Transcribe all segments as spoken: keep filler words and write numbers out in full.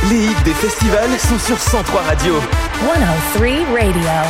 Les hits des festivals sont sur cent trois Radio. one oh three Radio.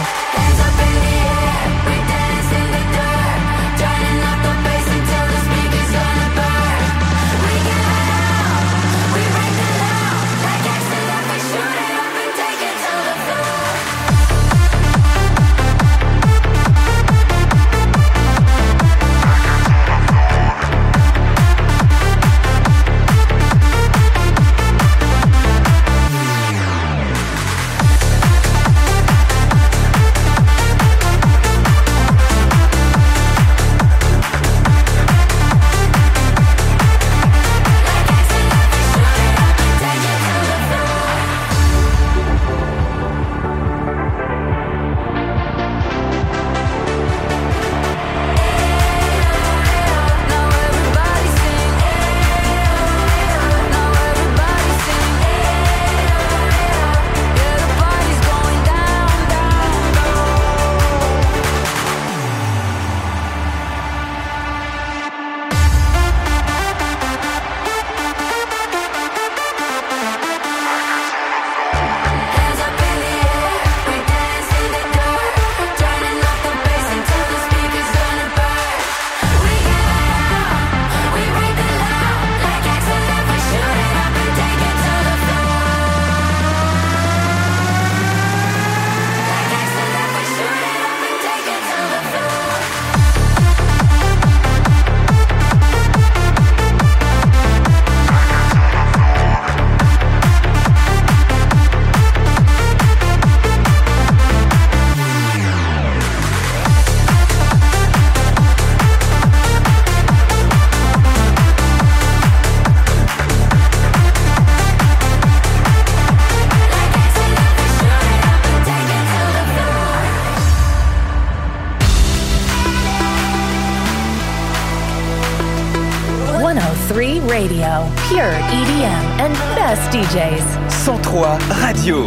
Radio, pure E D M and best D Js. cent trois Radio.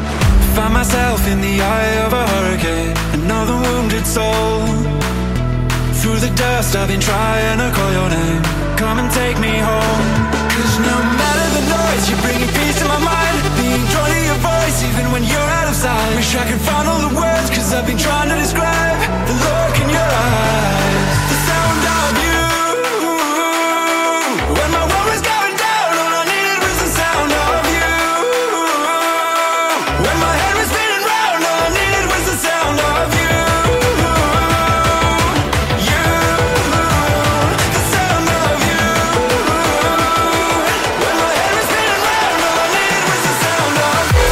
Find myself in the eye of a hurricane, another wounded soul. Through the dust I've been trying to call your name. Come and take me home. Cause no matter the noise, you're bringing peace to my mind. Being drawn to your voice even when you're out of sight. Wish I could find all the words, cause I've been trying to describe the look in your eyes, the sound of you. When my world was going down, all I needed was the sound of you. When my head was spinning round, all I needed was the sound of you. You, the sound of you. When my head was spinning round, all I needed was the sound of you.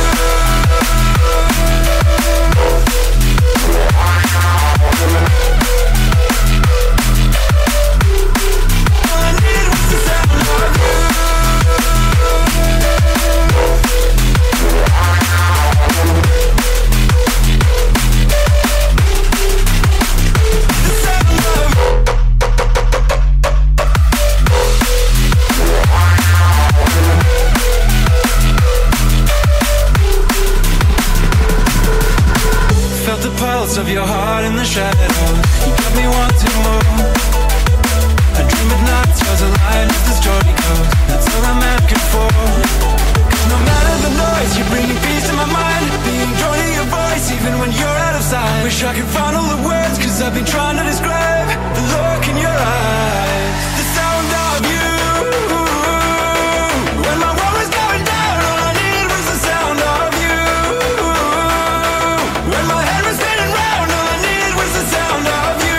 Felt the pulse of your heart in the shadows. You got me wanting more. I dream at night, stars align as the story goes. That's all I'm asking for. Cause no matter the noise, you're bringing peace to my mind. Being drawn to your voice even when you're out of sight. Wish I could find all the words, cause I've been trying to describe the look in your eyes, the sound of you. When my world was going down, all I needed was the sound of you. When my head was spinning round, all I needed was the sound of you.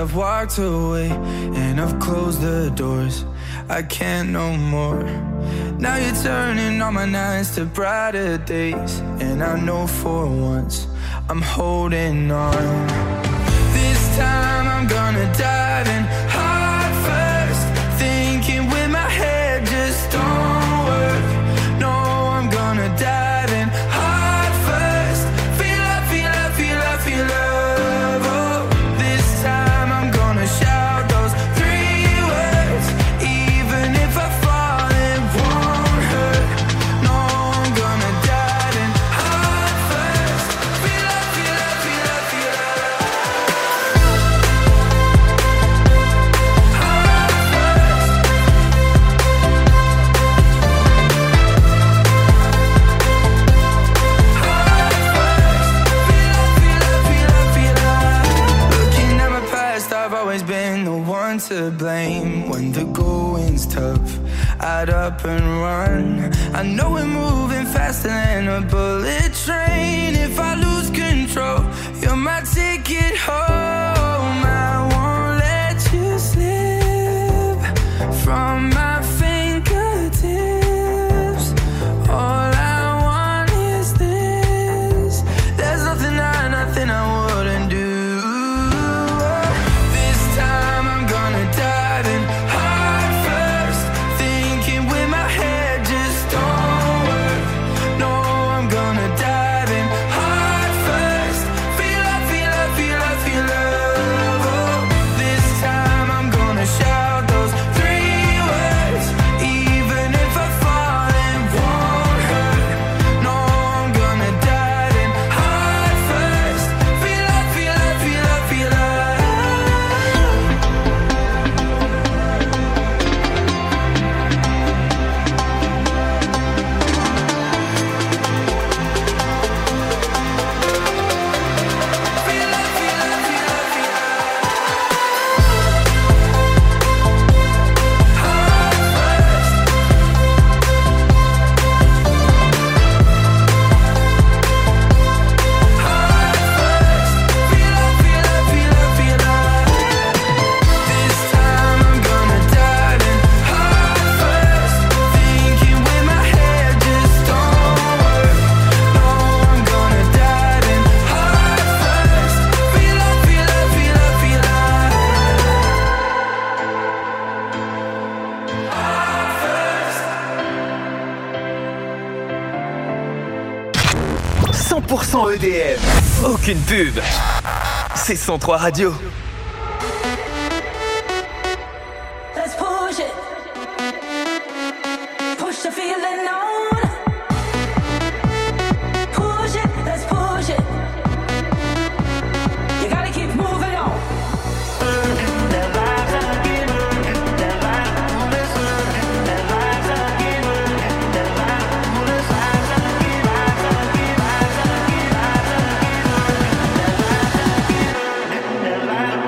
I've walked away and I've closed the doors. I can't no more. Now you're turning all my nights to brighter days, and I know for once I'm holding on. This time I'm gonna dive in heart first, thinking with my head just don't work. No, I'm gonna dive in heart first. Feel love, feel love, feel love, feel love. Oh, this time I'm gonna shout those three words, even if I fall it won't hurt. No, I'm gonna dive in heart first. Feel love, feel love, feel love, feel love. To blame when the going's tough, I'd up and run. I know we're moving faster than a bullet train. If I lose control, you're my ticket home. I won't let you slip from my fingertips. All I want is this. There's nothing I, nothing I wouldn't do. cent pour cent E D M. Aucune pub. C'est cent trois Radio. Let's push it. Push the feeling on. Push it, let's push it. You gotta keep moving on. Their lives are given. Their lives are given. Their lives are given. Their lives are given. Lives are given. Lives are given. Lives are given. Their lives are given. Their lives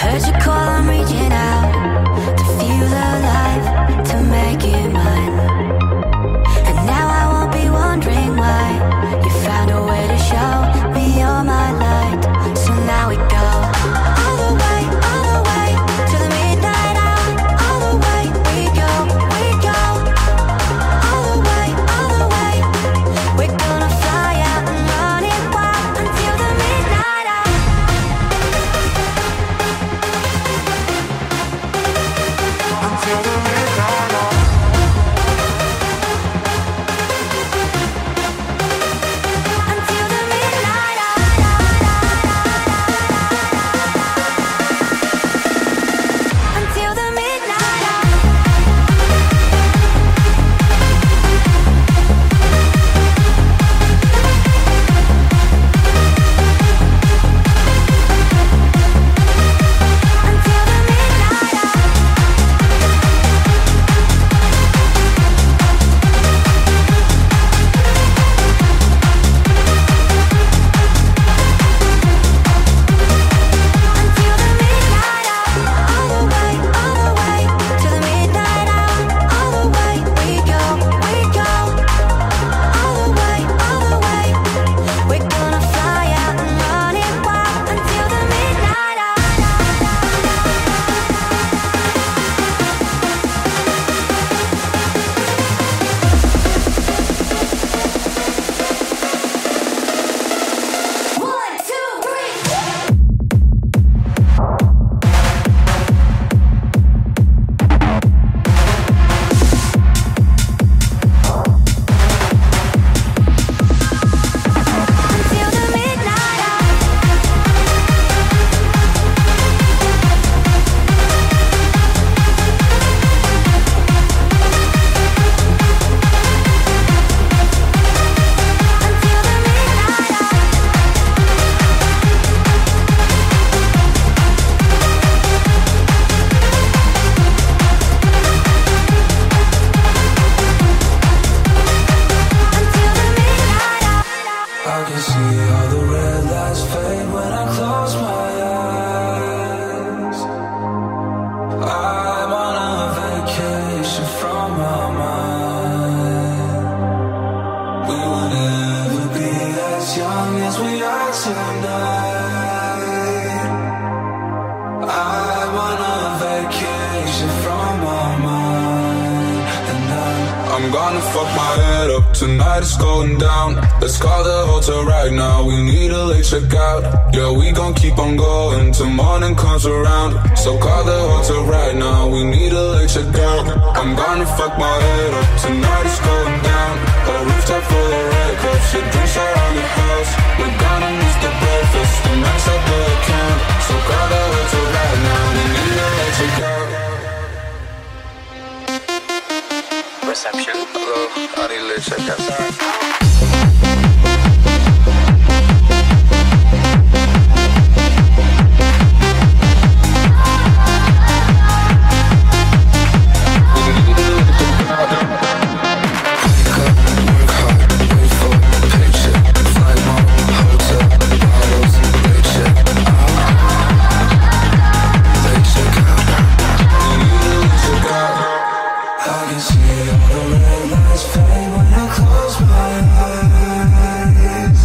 Heard you call, I'm reaching out to feel alive, to make it mine. And now I won't be wondering why you found a way to show me you're my light. So now we go all the way, all the way to the midnight hour. All the way we go, we go. All the way, all the way. We're gonna fly out and run it wild until the midnight hour. Until the midnight hour. Until the midnight hour. Until the midnight hour. Until the midnight hour. Until the midnight hour. All the way, all the way to the midnight hour. All the way we go, we go. All the way, all the way. We're gonna fly out and run it wild until the midnight hour. One, two, three. Until the midnight hour. Until the midnight hour. Until the midnight hour. I can see all the red lights fade when I close my eyes. I'm on a vacation from my mind. We will never be as young as we are tonight. I'm on a vacation from my mind. And I'm I'm gonna fuck my head up, tonight it's going down. Let's call the hotel right now, we need a late checkout. Yeah, we gon' keep on going till morning comes around. So call the hotel right now, we need a late checkout. I'm gonna fuck my head up, tonight it's going down. A rooftop full of red cups, your drinks around the house. We're gonna miss the breakfast, the max out the account. So call the hotel right now, we need a late checkout. Reception. Hello, I need a late checkout. I can see all the red lights fade when I close my eyes.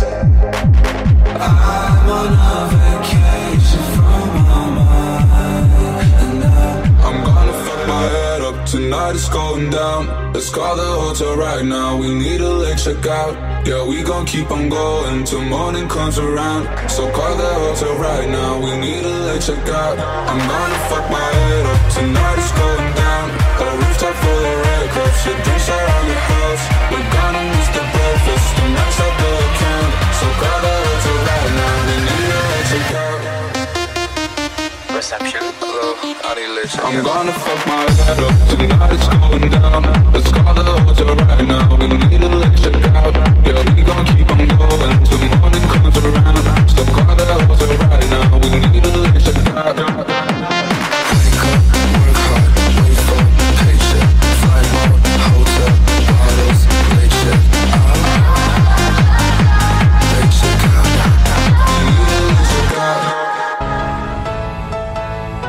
I'm on a vacation from my mind. And I I'm gonna fuck my head up, tonight it's going down. Let's call the hotel right now, we need a late checkout. Yeah, we gon' keep on going till morning comes around. So call the hotel right now, we need a late checkout. I'm gonna fuck my head up, tonight it's going down. A rooftop full of red cups, your drinks around the house. We're gonna miss the breakfast, the max out the account. So call the hotel right now, we need a late checkout. Reception. Hello, I need a late checkout. I'm gonna fuck my head up, tonight it's going down. Let's call the hotel right now, we need a late checkout. Yeah, we gon' keep on going till morning comes around. So call the hotel right now, we need a late checkout. wake up, work hard, wait for paycheck. Flight mode, hotel, bottles, late check out. Late check out. We need a late checkout.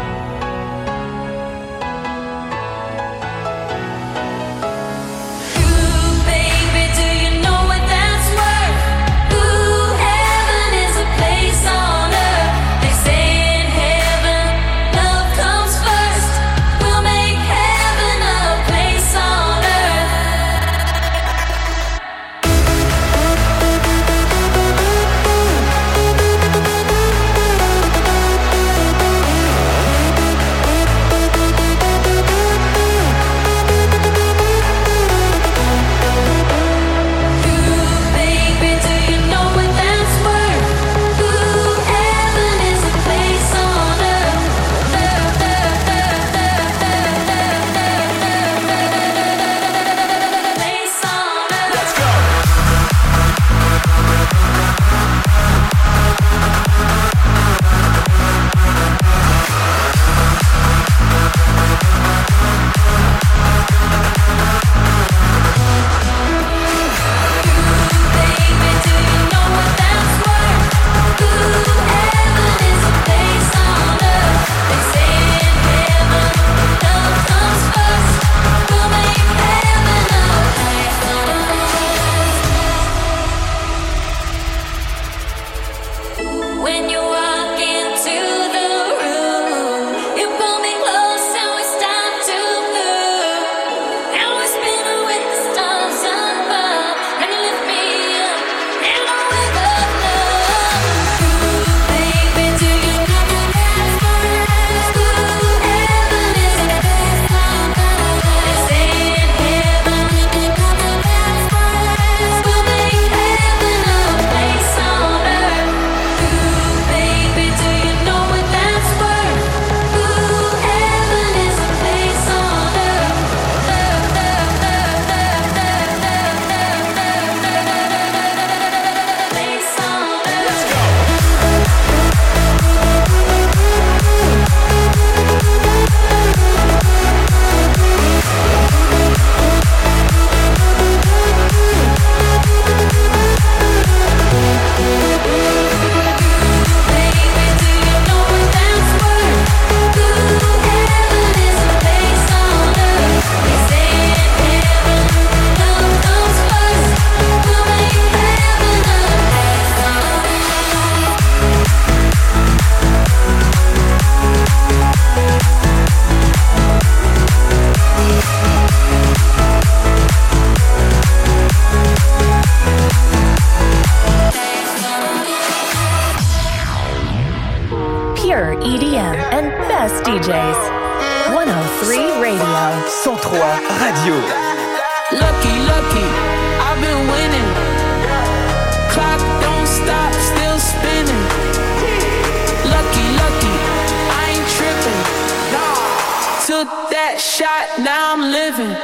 best D Js. one oh three Radio. cent trois Radio. Lucky, lucky, I've been winning. Clock don't stop, still spinning. Lucky, lucky, I ain't tripping. Took that shot, now I'm living.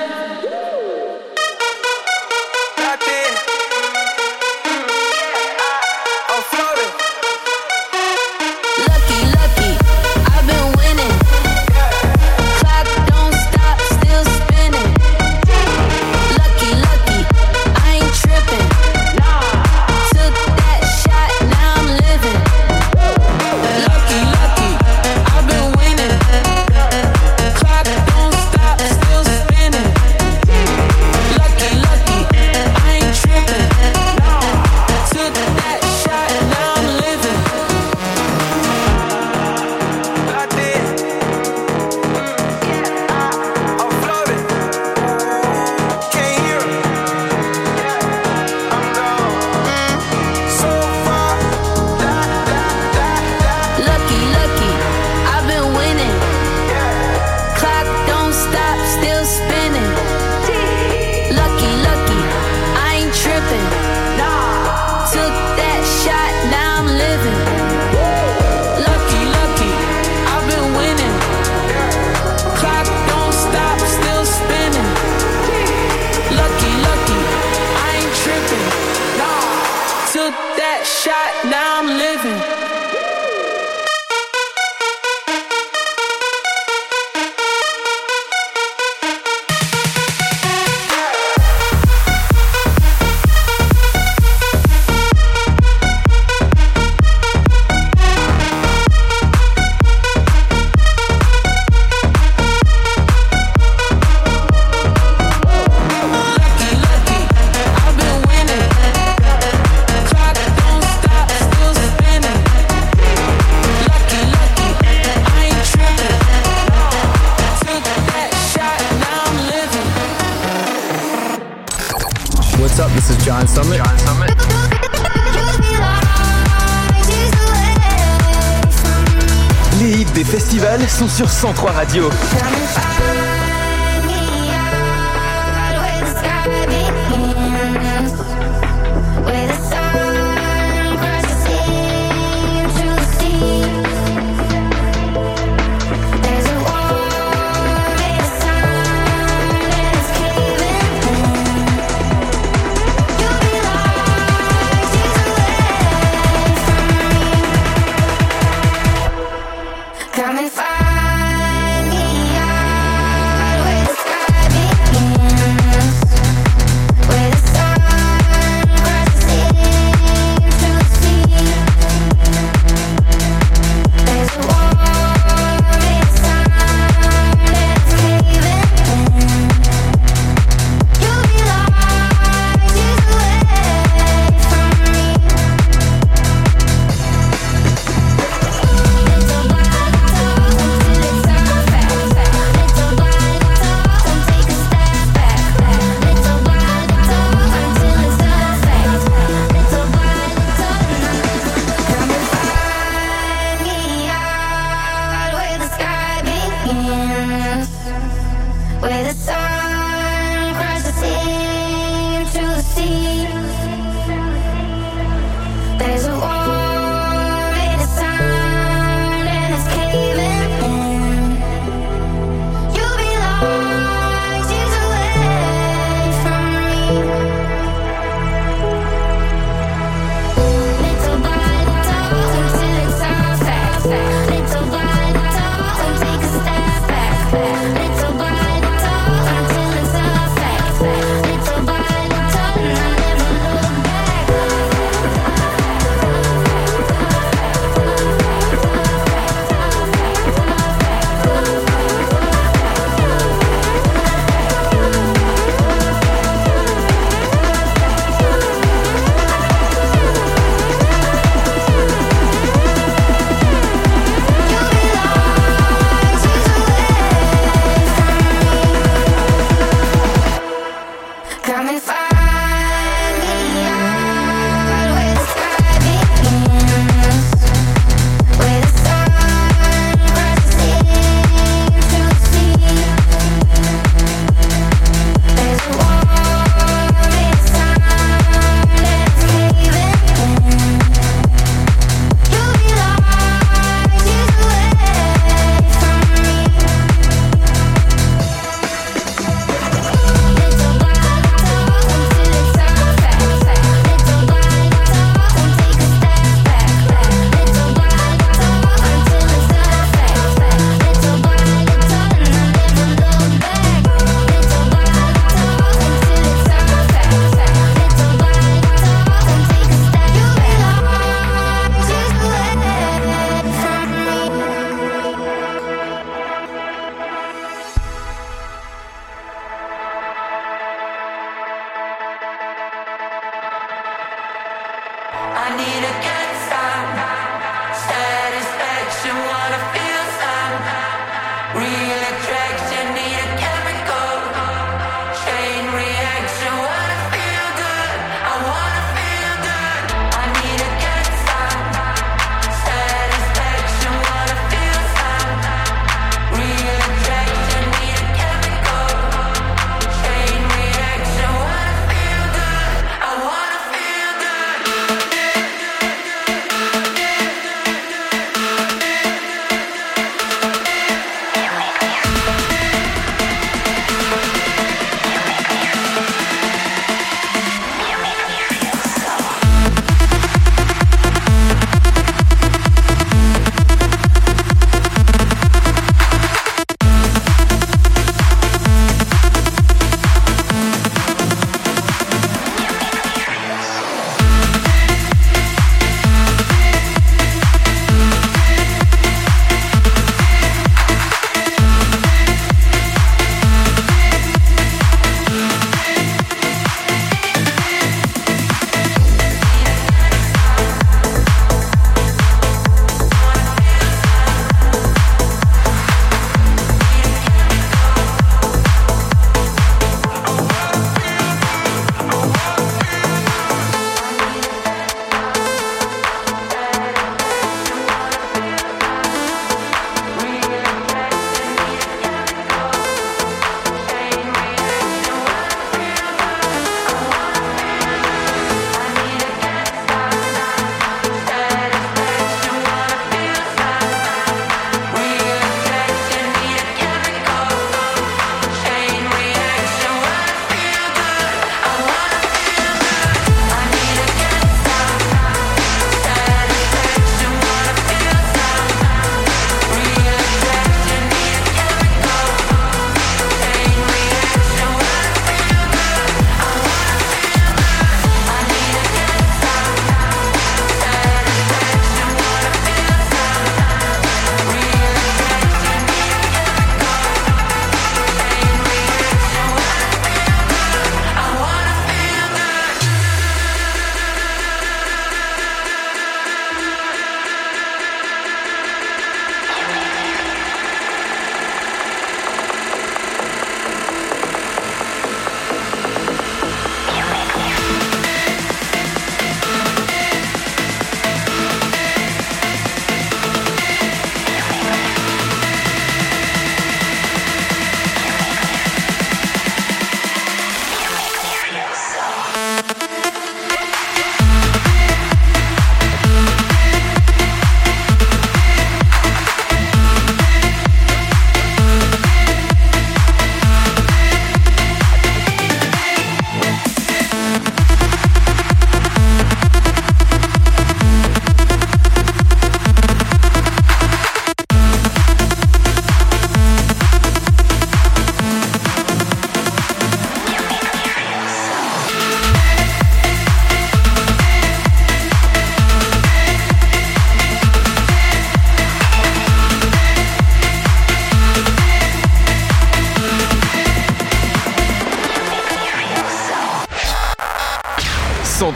Les hits des festivals sont sur cent trois Radio. Little by little, until it's a fact.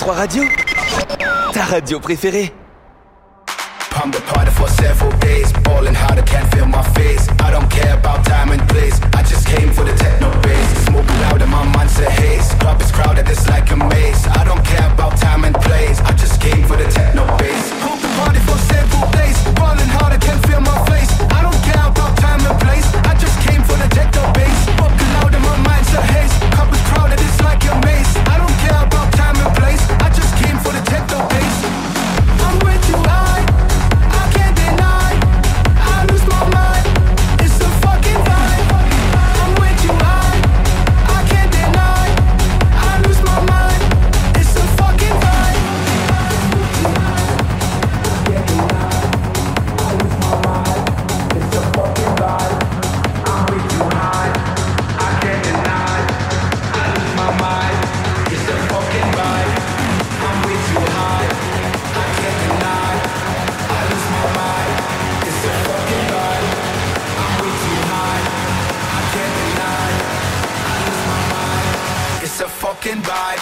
trois Radio, ta radio préférée. I'm departed for several days, ballin' hard, I can't feel my face. I don't care about time and place, I just came for the techno bass. Smoking loud and my mind's a haze. Club is crowded, it's like a maze. I don't care about time and place, I just came for the techno bass. Hold the party for several days, ballin' hard, I can't feel my face. I don't care about time and place, I just came for the techno bass. Smoking loud and my mind's a haze. Club is crowded, it's like a maze. I don't care about time and place, I just came for the techno bass. I'm way too high, fucking vibe.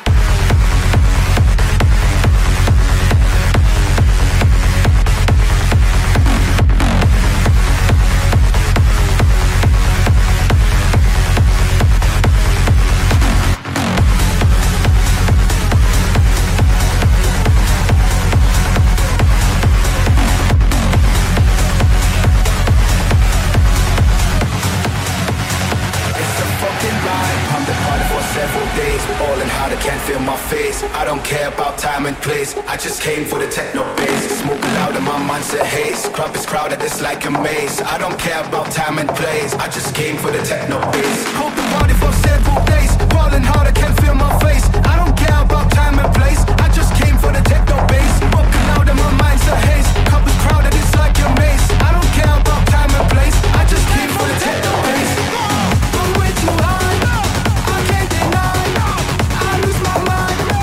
I don't care about time and place, I just came for the techno bass. Smoking loud and my mind's a haze. Club is crowded, it's like a maze. I don't care about time and place, I just came for the techno bass. Hold the party for several days, ballin' hard, I can't feel my face. I don't care about time and place, I just came for the techno bass. Smoking loud and my mind's a haze. Club is crowded, it's like a maze. I don't care about time and place, I just came for the techno bass. I'm way too high, I can't deny, I lose my mind.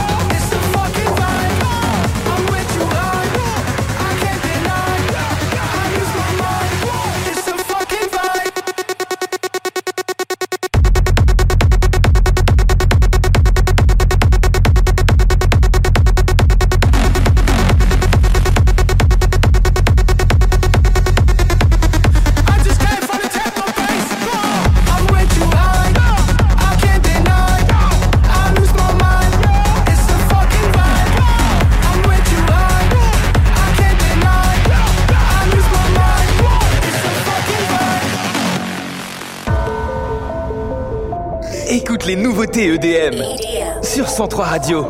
Écoute les nouveautés E D M sur cent trois Radio.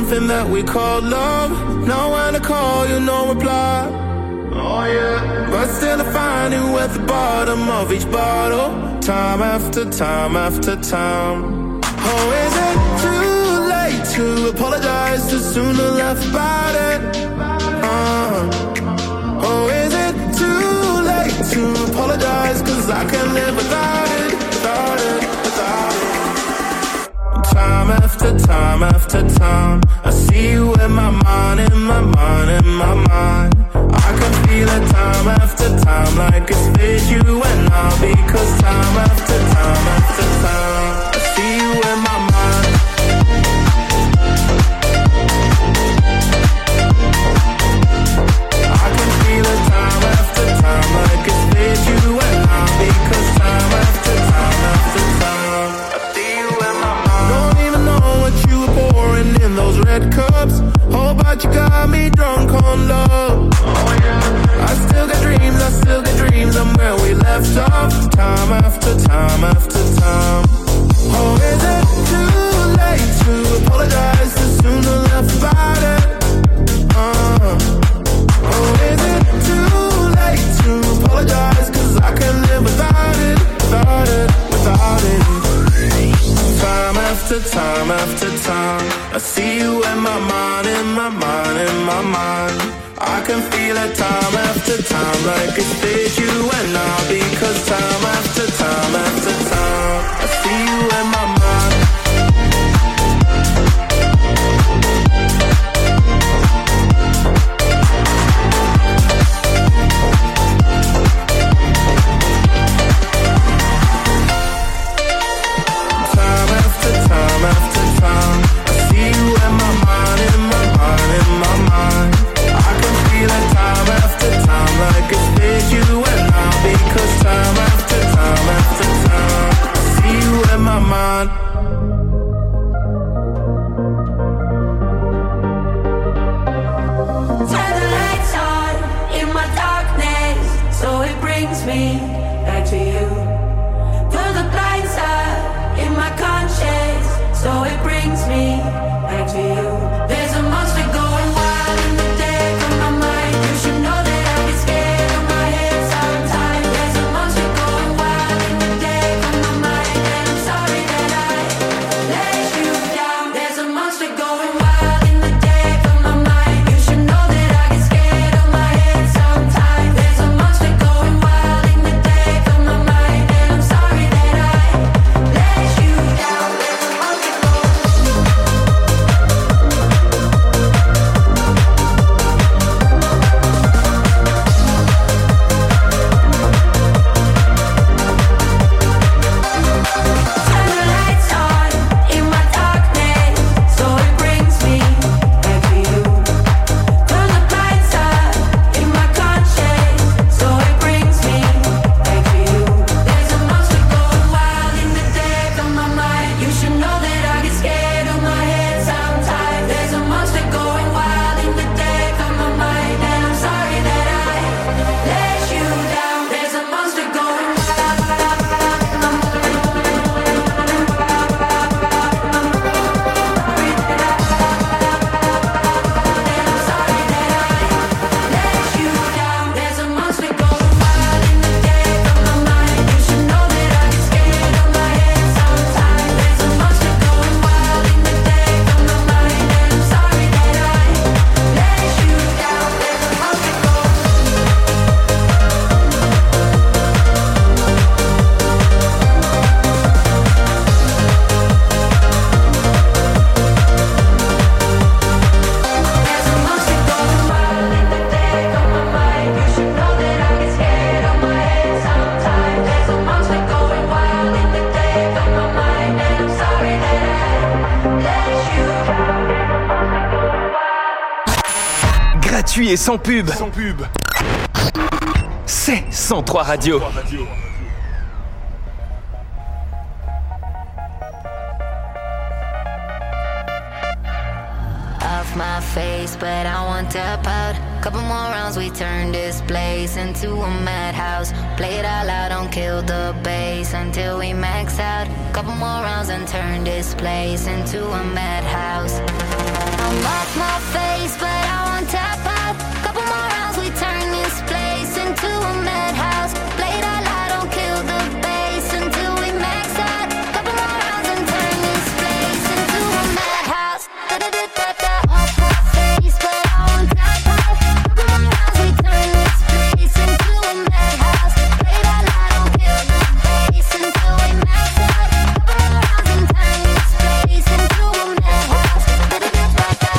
something that we call love. Now when I call you, no reply. Oh yeah. But still I find you at the bottom of each bottle, time after time after time. Oh, is it too late to apologize? Too soon to laugh about it. Uh, oh, is it too late to apologize? Cause I can't live without it, without it, without it. Time after time after time, I see you in my mind, in my mind, in my mind. I can feel it time after time, like it's with you and I. Because time after time after time, I see you in my mind. I can feel it time after time, like it's with you and I. Because time after time after time, I see you in my mind. Don't even know what you were pouring in those red cups. Oh, but you got me drunk on love. Oh yeah. I still got dreams, I still got dreams. I'm where we left off, time after time after time. Oh, is it too late to apologize? Too soon to laugh about it. Uh. Oh, is it too late to apologize? Cause I can't live without it, without it, without it. Time after time after time, I see you in my mind, in my mind, in my mind. I can feel it time after time, like it's with you and I. Because time after time after time, I see you in my mind. Time after time after time, I see you in my mind, in my mind, in my mind. I can feel it time after time, like it's with you and I. Because time after time after time, I see you in my mind. Turn the lights on in my darkness, so it brings me back to you. Pull the blinds up in my conscience, so it brings me back to you. There's a monster going wild in the dead of my mind. You should know that I get scared of my head sometimes. There's a monster going wild in the dead of my mind, and I'm sorry that I let you down. There's a monster going wild in the dead of my mind. You should know that I get scared of my head sometimes. There's a monster going wild in the dead of my mind, and I'm sorry that I let you down. There's a monster Turn the lights on in my darkness, so it brings me back to you. Pull the blinds up in my conscience, so it brings me back to you. There's a monster going wild in the dead of my mind. You should know that I get scared of my head sometimes. There's a monster going wild in the dead of my mind, and I'm sorry that I let you down. There's a monster going wild. There's a monster going wild in the dead of my mind. You should know that I get scared of my head sometimes. There's a monster going wild in the dead of my mind, and I'm sorry that I let you down. There's a monster going. There's a monster going wild in the dead of my mind. You should know that I get scared of my head sometimes. There's a monster going wild in the dead of my mind, and I'm sorry that I let you down. Gratuit et sans pub. Sans pub. C'est cent trois Radio. Off my face, but I want to pout. Couple more rounds, we turn this place into a madhouse. Play it all out, don't kill the bass until we max out. Couple more rounds and turn this place into a madhouse. I'm off my face, but I won't tap out. Couple more rounds, we turn this place into a madhouse. Play that loud, don't kill the bass until we max out. Couple more rounds and turn this place into a madhouse. Da-da-da-da-da. Off my face, but I won't tap out. Couple more rounds, we turn this place into a madhouse. Play that loud, don't kill the bass until we max out. Couple more rounds and turn this place into a madhouse. Da-da-da-da-da.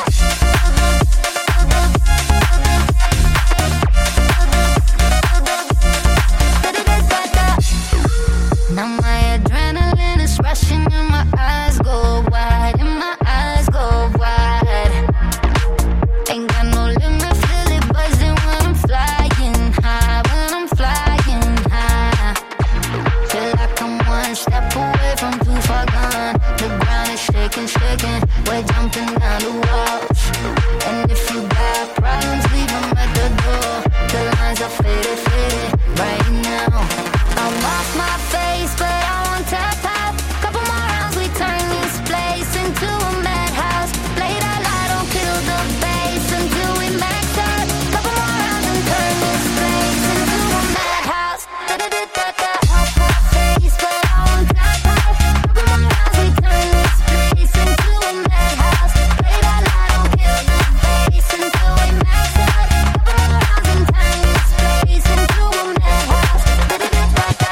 Now my adrenaline is rushing and my eyes go wide, and my eyes go wide. Ain't got no limit, feel it buzzing when I'm flying high, when I'm flying high. Feel like I'm one step away from too far gone. The ground is shaking, shaking, we're jumping down the walls. And if you got problems, leave them at the door. The lines are faded, faded right now. I'm off my face, but I won't tap out. Couple more rounds, we turn this place into a madhouse. Play that loud, don't kill the bass until we max out. Couple more rounds and turn this place into a madhouse. Da-da-da-da-da. Off my face, but I won't tap out. Couple more rounds, we turn this place into a madhouse. Play that loud, don't kill the bass until we max out. Couple more rounds and turn this place into a madhouse. Da-da-da-da-da.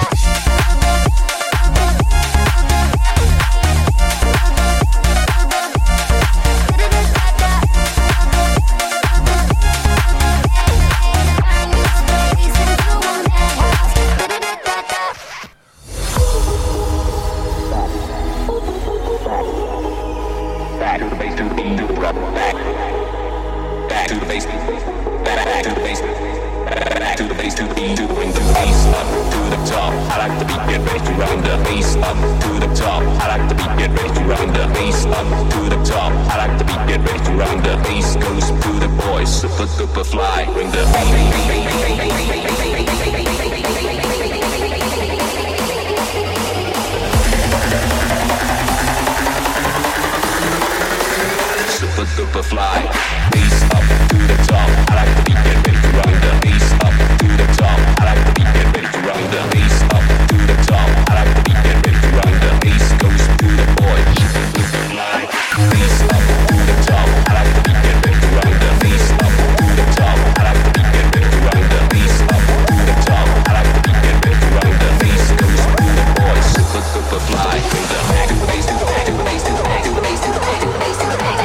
Back to the base, to the beat, to the drop, back. Back to the base, back, back to the base, back to the base, to the beat, to bring the bass up to the top. I like the beat, get ready to run the bass up to the top. I like the beat, get ready to run the bass up to the top. I like the beat, get ready to run the bass goes to the boys, super duper fly, bring the super duper fly, bass up to the top. I like the beat, get ready to run the bass up to the top. I like the beat, get ready to run the bass up to the top. I like the beat, get ready to run the bass goes to the boy, super duper fly, bass up to the top. I like the beat, get ready to run the bass up to the top. I like the beat, get ready to run the bass up to the top. I like the beat, get ready to run the bass goes to the boy, super duper fly, bring the back to the bass, to the back to the bass, to the back to the bass, to the back to the bass, to the back.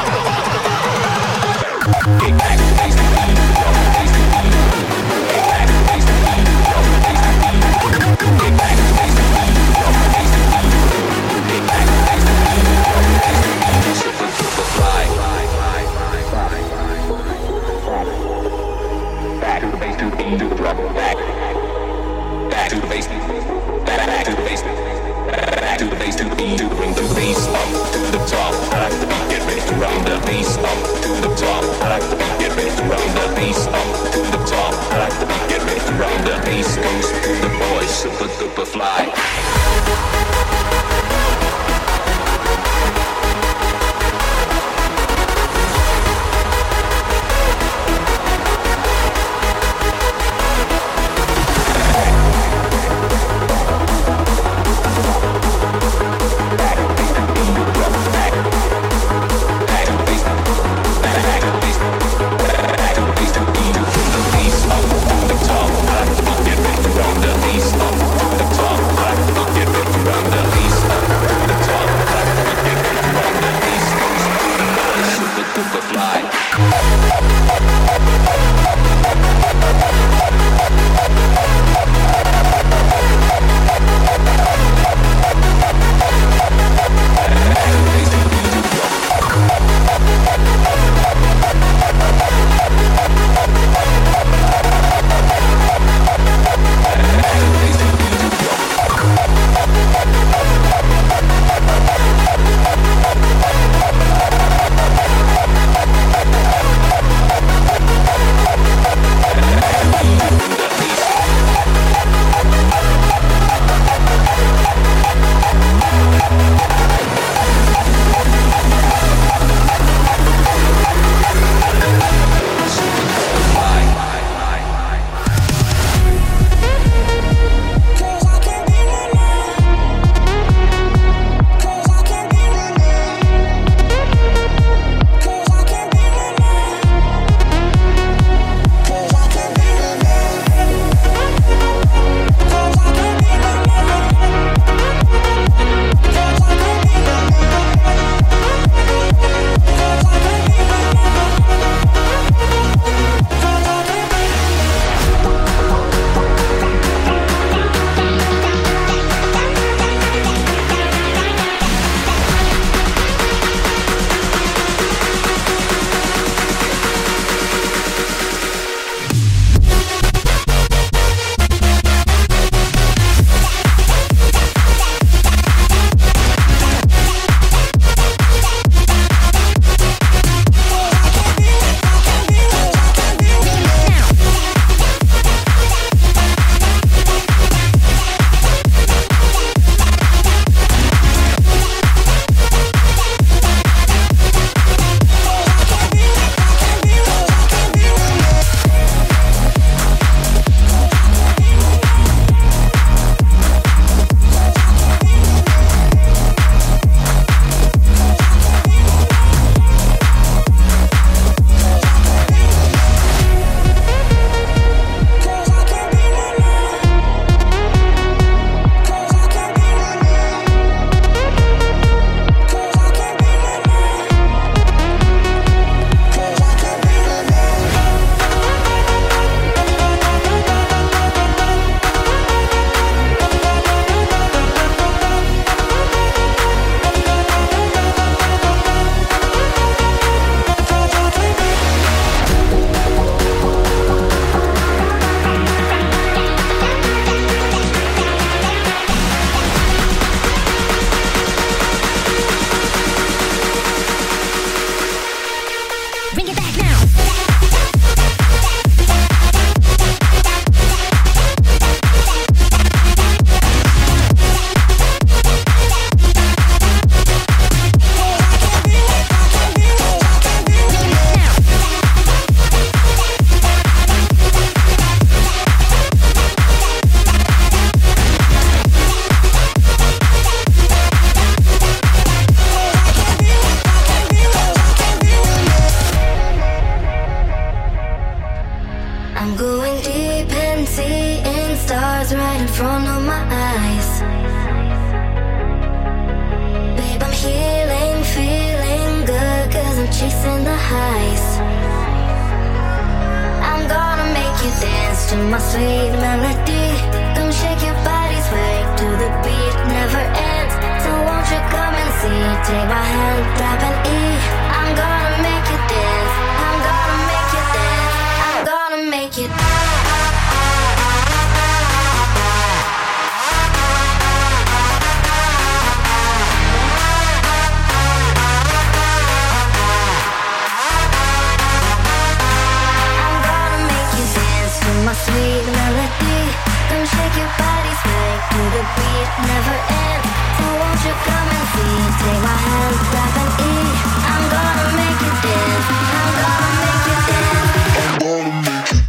Get back to the bass, to the beat, drop the bass, to the beat. Get back to the bass, to the beat, drop the bass, to the beat. Get back to the bass, to the beat, drop the bass, to the beat. Get back to the bass, to the beat, drop the bass, to the beat. Super duper fly. Back to the bass, to the beat, to the drop, back. Back to the bass, back, back to the bass, back to the bass, to the beat, to bring the bass up to the top. I like the beat, get ready to run the bass up to the top. I like the beat, get ready to run the bass up to the top. I like the beat, get ready to run the bass goes to the boys, super duper fly. Bass up to the top. I like the beat, get ready to run the bass up to the top. I like stars right in front of my eyes. Babe, I'm healing, feeling good, cause I'm chasing the highs. I'm gonna make you dance to my sweet melody. Come shake your body, sway to the beat, never ends. So won't you come and see, take my hand, grab an E. I'm gonna make you dance, I'm gonna make you dance, I'm gonna make you dance. My sweet melody, come shake your body, sway to the beat, never ends. So won't you come and see, take my hand, grab an E. I'm gonna make you dance, I'm gonna make you dance, I'm gonna make you.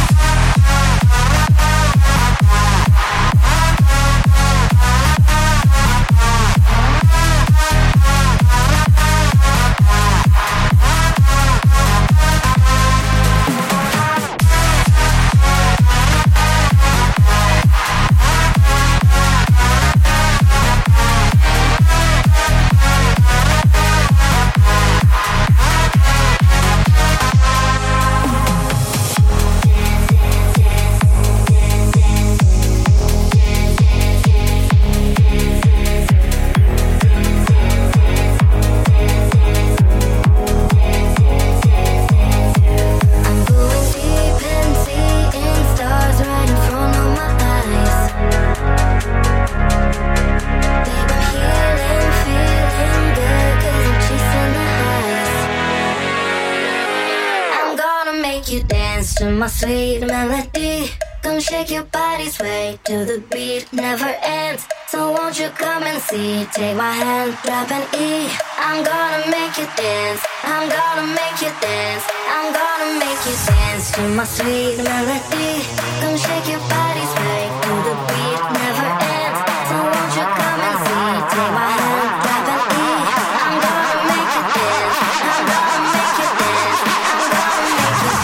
My sweet melody, come shake your body, sway to the beat, never ends. So won't you come and see, take my hand, grab an E. I'm gonna make you dance, I'm gonna make you dance, I'm gonna make you dance to my sweet melody. Come shake your body, sway to the beat, never ends. So won't you come and see, take my hand, grab an E. I'm gonna make you dance, I'm gonna make you dance, I'm gonna make you dance.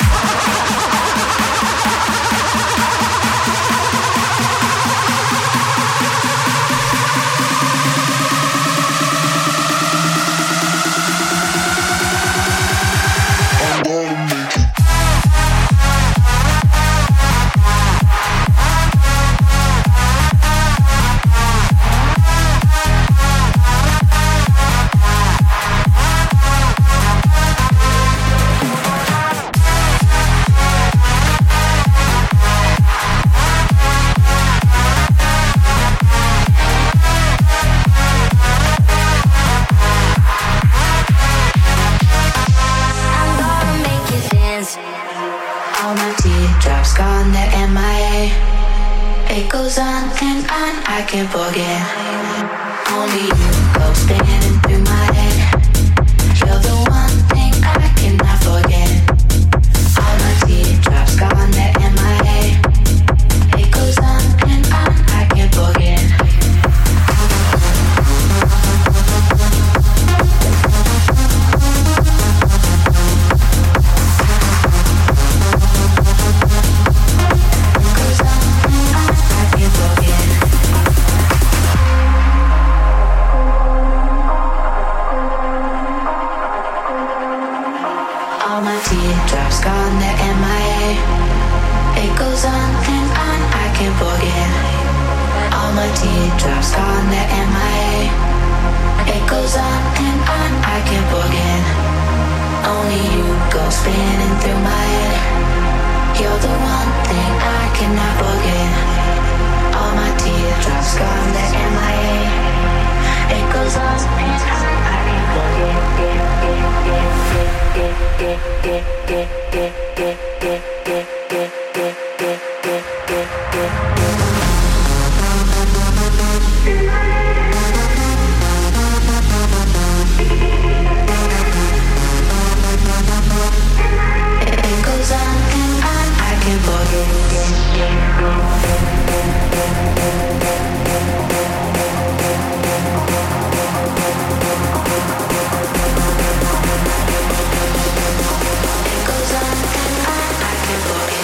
I can't forget. Only you go spinning through my head. You're the one thing I cannot forget. All my teardrops gone, they're in my head. It goes on and on, I can't forget. Teardrops gone, they're M I A. It goes on and on, I can't forget. All my teardrops gone, they're M I A. It goes on and on, I can't forget. Only you go spinning through my head. You're the one thing I cannot forget. All my teardrops gone, they're M I A. It goes on and on, I can't forget. It goes on and on, I can't forget. It goes on and on, I can't forget.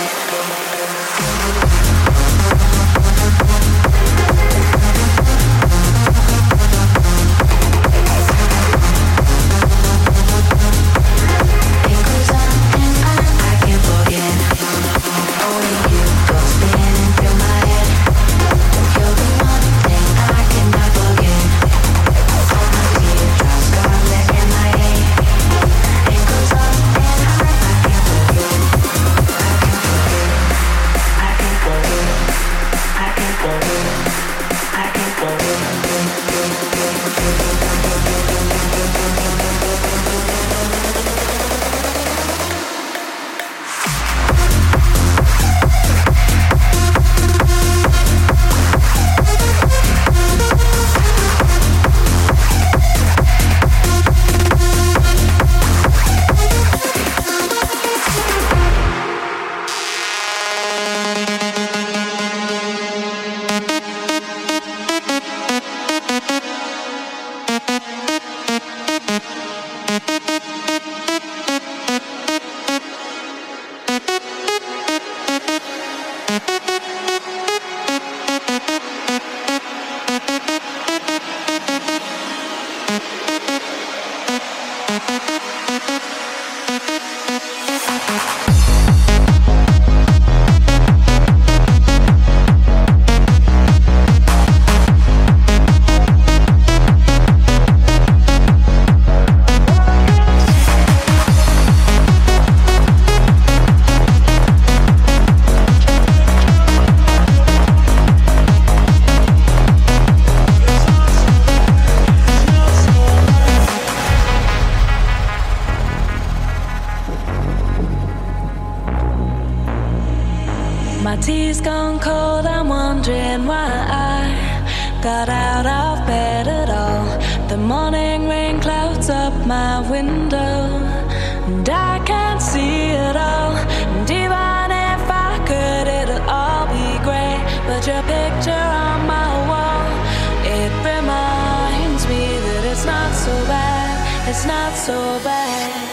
My tea's gone cold, I'm wondering why I got out of bed at all. The morning rain clouds up my window, and I can't see it all. And even if I could, it'll all be grey. But your picture on my wall, it reminds me that it's not so bad, it's not so bad.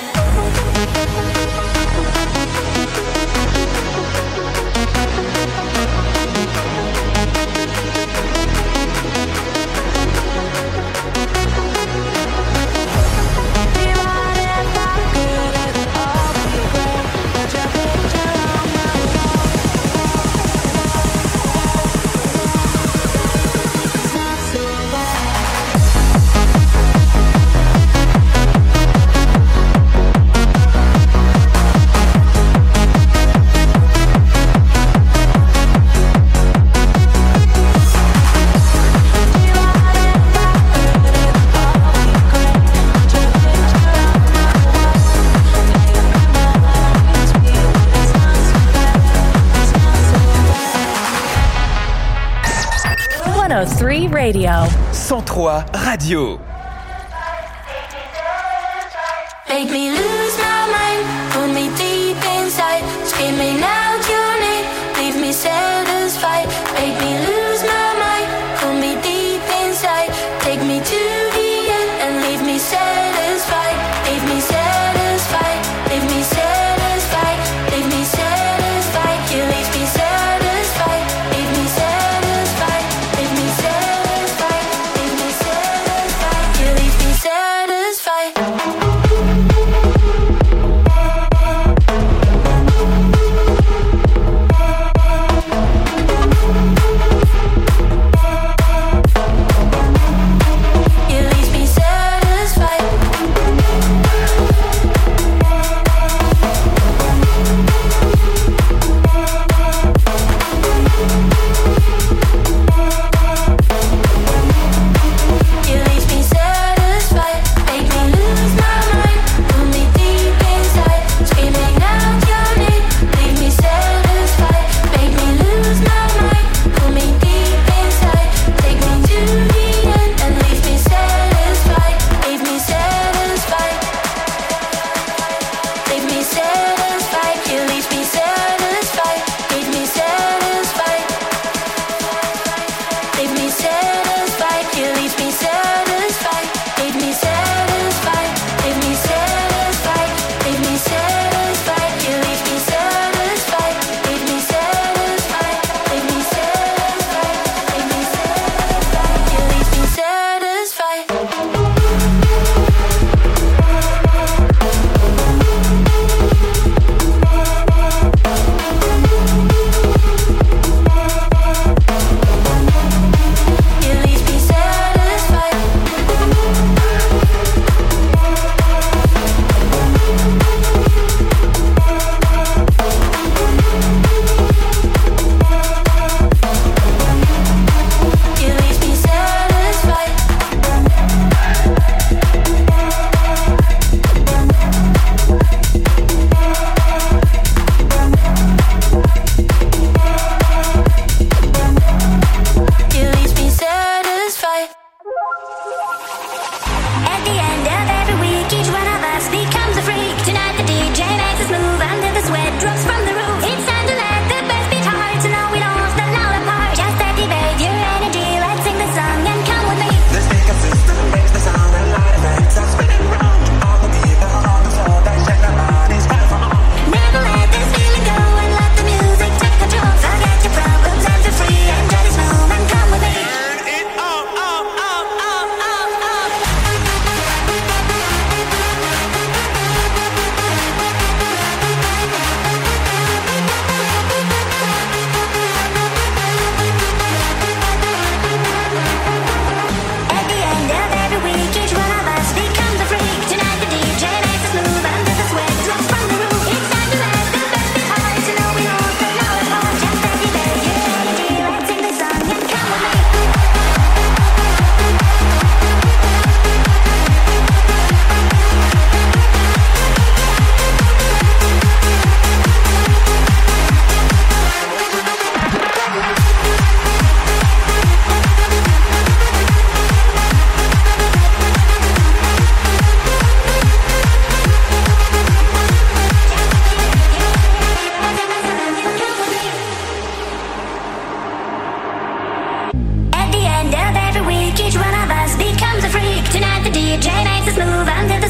one oh three Radio. cent trois Radio. Make me lose my mind, pull me deep inside, screaming out your name, leave me satisfied. Make me lose my mind, pull me deep inside, take me to the end and leave me satisfied, leave me satisfied, leave me satisfied, leave me satisfied, you leave me satisfied, leave me satisfied, leave me satisfied, leave me satisfied, you leave me satisfied.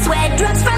where drugs